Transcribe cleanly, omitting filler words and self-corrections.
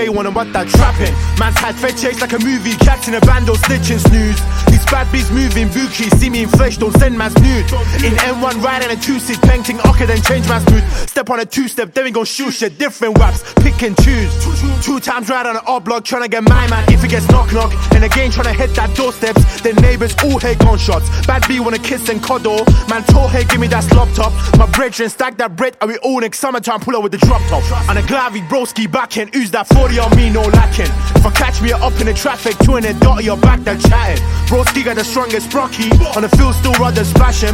day one and what that trapping. Man's had fed chase like a movie, catching a bando, snitching snooze. These bad bees moving, bookies, see me in flesh, don't send man's nude. In M1 riding a 2-seat, painting okay then change man's mood. Step on a 2-step, then we gon' shoot shit, different waps, pick and choose. 2 times ride on an odd block, tryna get my man if it gets knock knock. And again tryna hit that doorsteps, then neighbors all hear gunshots. Bad B wanna kiss and cuddle, man told hey give me that slop top. My brethren stack that bread and we all next summertime pull up with the drop top. On a Glavy broski backing, use that 40 on me no lacking. If I catch me up in the traffic, 2 in a dot your back that chatting. Broski got the strongest brocky, on the field still rather splash him.